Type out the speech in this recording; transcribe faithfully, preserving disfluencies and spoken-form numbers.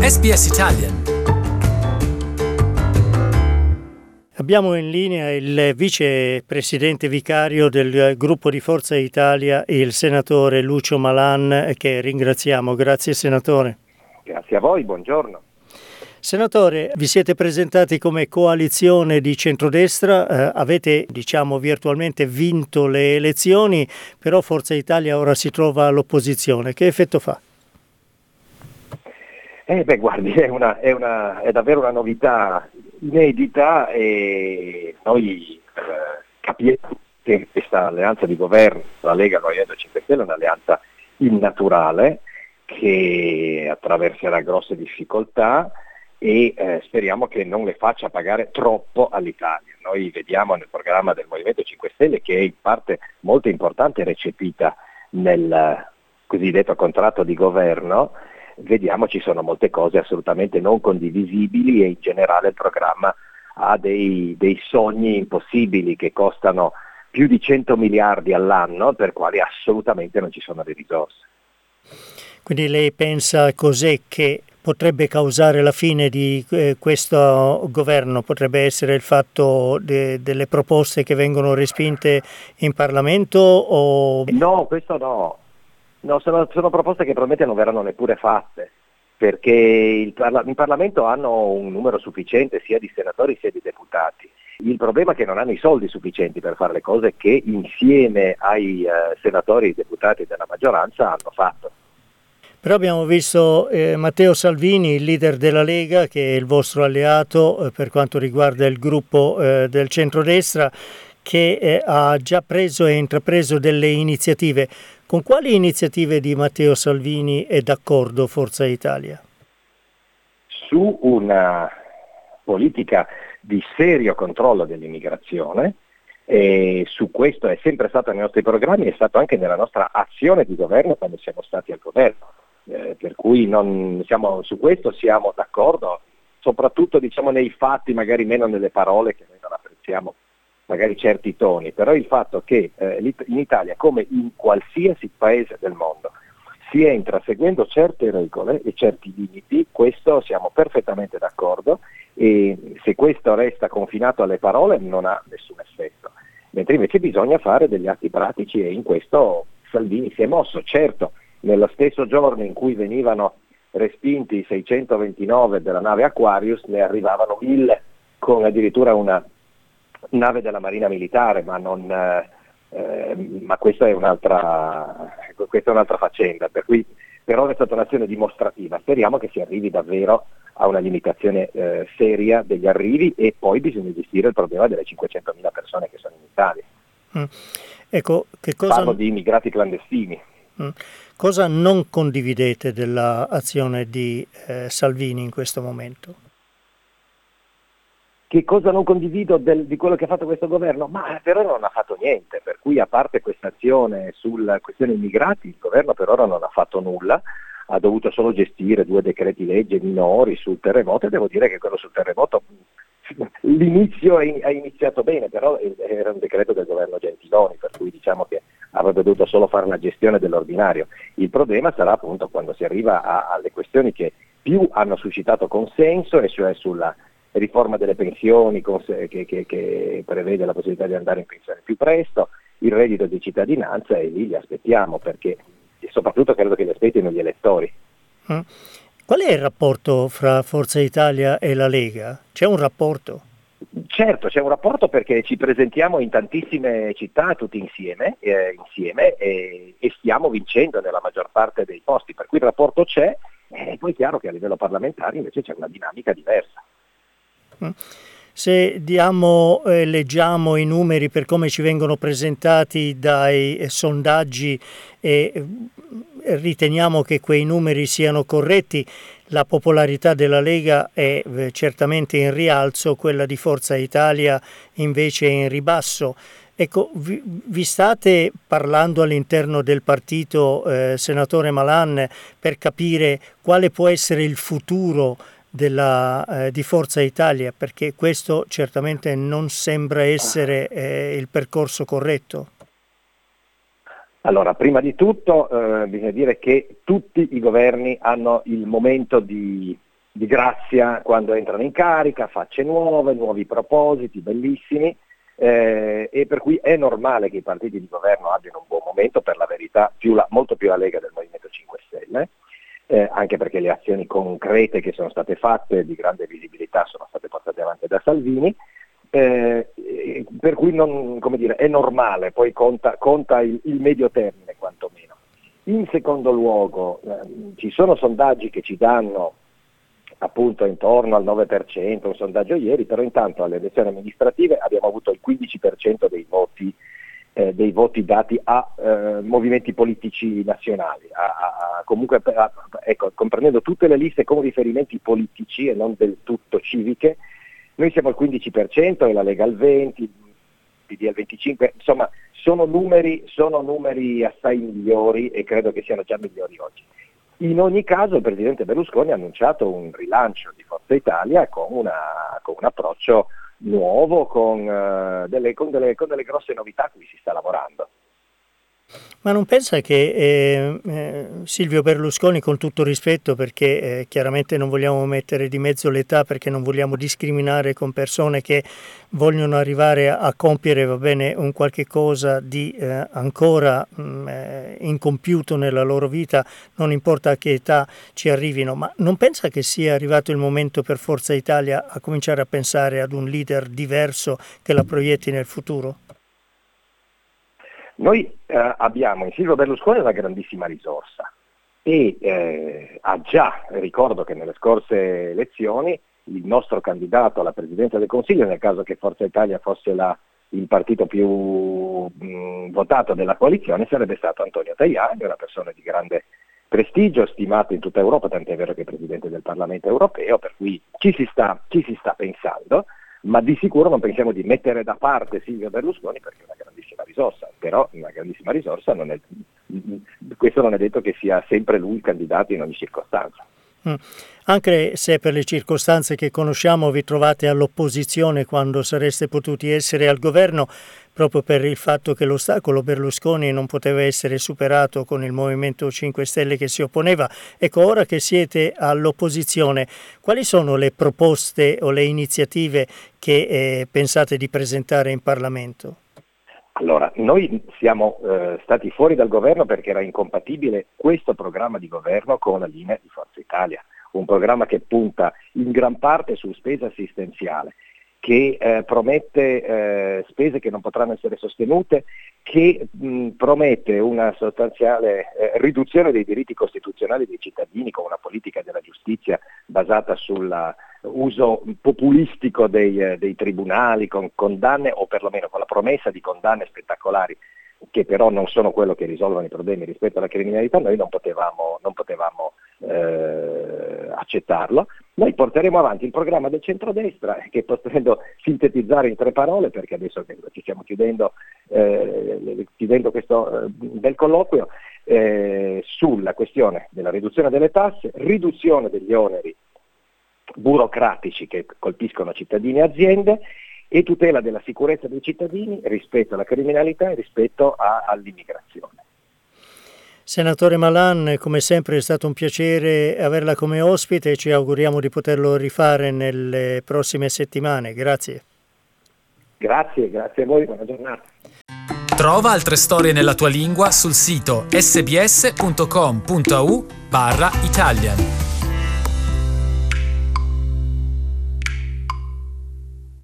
S B S Italian. Abbiamo in linea il vicepresidente vicario del gruppo di Forza Italia, il senatore Lucio Malan, che ringraziamo. Grazie senatore. Grazie a voi, buongiorno. Senatore, vi siete presentati come coalizione di centrodestra, eh, avete diciamo virtualmente vinto le elezioni, però Forza Italia ora si trova all'opposizione. Che effetto fa? Eh beh, guardi, è, una, è, una, è davvero una novità inedita e noi eh, capiamo che questa alleanza di governo, la Lega Movimento cinque Stelle, è un'alleanza innaturale che attraverserà grosse difficoltà e eh, speriamo che non le faccia pagare troppo all'Italia. Noi vediamo nel programma del Movimento cinque Stelle, che è in parte molto importante recepita nel cosiddetto contratto di governo, vediamo ci sono molte cose assolutamente non condivisibili e in generale il programma ha dei, dei sogni impossibili che costano più di cento miliardi all'anno, per quali assolutamente non ci sono le risorse. Quindi lei pensa cos'è che potrebbe causare la fine di eh, questo governo? Potrebbe essere il fatto de, delle proposte che vengono respinte in Parlamento? O... No, questo no. No, sono, sono proposte che probabilmente non verranno neppure fatte, perché il parla- in Parlamento hanno un numero sufficiente sia di senatori sia di deputati. Il problema è che non hanno i soldi sufficienti per fare le cose che insieme ai eh, senatori e deputati della maggioranza hanno fatto. Però abbiamo visto eh, Matteo Salvini, il leader della Lega, che è il vostro alleato eh, per quanto riguarda il gruppo eh, del centrodestra, che eh, ha già preso e intrapreso delle iniziative. Con quali iniziative di Matteo Salvini è d'accordo Forza Italia? Su una politica di serio controllo dell'immigrazione, e su questo è sempre stato nei nostri programmi, è stato anche nella nostra azione di governo quando siamo stati al governo, eh, per cui non siamo, su questo siamo d'accordo, soprattutto diciamo nei fatti, magari meno nelle parole, che noi non apprezziamo magari certi toni, però il fatto che eh, in Italia, come in qualsiasi paese del mondo, si entra seguendo certe regole e certi limiti, questo siamo perfettamente d'accordo, e se questo resta confinato alle parole non ha nessun effetto, mentre invece bisogna fare degli atti pratici, e in questo Salvini si è mosso. Certo, nello stesso giorno in cui venivano respinti i seicentoventinove della nave Aquarius, ne arrivavano mille con addirittura una nave della Marina Militare, ma non eh, ma questa è un'altra questa è un'altra faccenda, per cui però è stata un'azione dimostrativa. Speriamo che si arrivi davvero a una limitazione eh, seria degli arrivi, e poi bisogna gestire il problema delle cinquecentomila persone che sono in Italia. Mm. Ecco, che cosa... Parlo di immigrati clandestini. Mm. Cosa non condividete dell'azione di eh, Salvini in questo momento? Che cosa non condivido del, di quello che ha fatto questo governo? Ma per ora non ha fatto niente, per cui a parte questa azione sulla questione immigrati, il governo per ora non ha fatto nulla, ha dovuto solo gestire due decreti legge minori sul terremoto, e devo dire che quello sul terremoto l'inizio ha iniziato bene, però era un decreto del governo Gentiloni, per cui diciamo che avrebbe dovuto solo fare una gestione dell'ordinario. Il problema sarà appunto quando si arriva a, alle questioni che più hanno suscitato consenso, e cioè sulla riforma delle pensioni che, che, che prevede la possibilità di andare in pensione più presto, il reddito di cittadinanza, e lì li aspettiamo, perché soprattutto credo che li aspettino gli elettori. Mm. Qual è il rapporto fra Forza Italia e la Lega? C'è un rapporto? Certo, c'è un rapporto, perché ci presentiamo in tantissime città tutti insieme, eh, insieme e, e stiamo vincendo nella maggior parte dei posti, per cui il rapporto c'è, e poi è chiaro che a livello parlamentare invece c'è una dinamica diversa. Se diamo, eh, leggiamo i numeri per come ci vengono presentati dai eh, sondaggi e eh, riteniamo che quei numeri siano corretti, la popolarità della Lega è eh, certamente in rialzo, quella di Forza Italia invece è in ribasso. Ecco, vi, vi state parlando all'interno del partito, eh, senatore Malan, per capire quale può essere il futuro della, eh, di Forza Italia, perché questo certamente non sembra essere eh, il percorso corretto? Allora, prima di tutto eh, bisogna dire che tutti i governi hanno il momento di di grazia quando entrano in carica, facce nuove, nuovi propositi, bellissimi, eh, e per cui è normale che i partiti di governo abbiano un buon momento, per la verità più la, molto più la Lega del Movimento cinque Stelle, eh, anche perché le azioni concrete che sono state fatte di grande visibilità sono state portate avanti da Salvini, eh, per cui non, come dire, è normale, poi conta, conta il, il medio termine quantomeno. In secondo luogo, eh, ci sono sondaggi che ci danno appunto intorno al nove per cento, un sondaggio ieri, però intanto alle elezioni amministrative abbiamo avuto il quindici per cento dei voti, eh, dei voti dati a eh, movimenti politici nazionali, a, a, a, comunque a, ecco, comprendendo tutte le liste con riferimenti politici e non del tutto civiche. Noi siamo al quindici per cento e la Lega al venti per cento, il P D al venticinque per cento, insomma sono numeri, sono numeri assai migliori e credo che siano già migliori oggi. In ogni caso il Presidente Berlusconi ha annunciato un rilancio di Forza Italia con, una, con un approccio nuovo, con, uh, delle, con, delle, con delle grosse novità a cui si sta lavorando. Ma non pensa che eh, eh, Silvio Berlusconi, con tutto rispetto, perché eh, chiaramente non vogliamo mettere di mezzo l'età, perché non vogliamo discriminare con persone che vogliono arrivare a, a compiere, va bene, un qualche cosa di eh, ancora mh, eh, incompiuto nella loro vita, non importa a che età ci arrivino, ma non pensa che sia arrivato il momento per Forza Italia a cominciare a pensare ad un leader diverso che la proietti nel futuro? Noi eh, abbiamo in Silvio Berlusconi una grandissima risorsa e eh, ha già, ricordo che nelle scorse elezioni il nostro candidato alla Presidenza del Consiglio, nel caso che Forza Italia fosse la, il partito più mh, votato della coalizione, sarebbe stato Antonio Tajani, una persona di grande prestigio, stimato in tutta Europa, tant'è vero che è Presidente del Parlamento europeo, per cui ci si sta, ci si sta pensando. Ma di sicuro non pensiamo di mettere da parte Silvio Berlusconi perché è una grandissima risorsa, però una grandissima risorsa non è, questo non è detto che sia sempre lui il candidato in ogni circostanza. Mm. Anche se per le circostanze che conosciamo vi trovate all'opposizione quando sareste potuti essere al governo, proprio per il fatto che l'ostacolo Berlusconi non poteva essere superato con il Movimento cinque Stelle che si opponeva. Ecco, ora che siete all'opposizione, quali sono le proposte o le iniziative che eh, pensate di presentare in Parlamento? Allora, noi siamo eh, stati fuori dal governo perché era incompatibile questo programma di governo con la linea di Forza Italia, un programma che punta in gran parte su spesa assistenziale, che eh, promette eh, spese che non potranno essere sostenute, che mh, promette una sostanziale eh, riduzione dei diritti costituzionali dei cittadini con una politica della giustizia basata sull'uso populistico dei, eh, dei tribunali, con condanne o perlomeno con la promessa di condanne spettacolari che però non sono quello che risolvono i problemi rispetto alla criminalità. Noi non potevamo, non potevamo eh, accettarlo. Noi porteremo avanti il programma del centrodestra che potendo sintetizzare in tre parole, perché adesso che ci stiamo chiudendo, eh, chiudendo questo eh, bel colloquio, eh, sulla questione della riduzione delle tasse, riduzione degli oneri burocratici che colpiscono cittadini e aziende e tutela della sicurezza dei cittadini rispetto alla criminalità e rispetto a, all'immigrazione. Senatore Malan, come sempre è stato un piacere averla come ospite e ci auguriamo di poterlo rifare nelle prossime settimane. Grazie. Grazie, grazie a voi, buona giornata. Trova altre storie nella tua lingua sul sito sbs punto com punto a u barra Italian.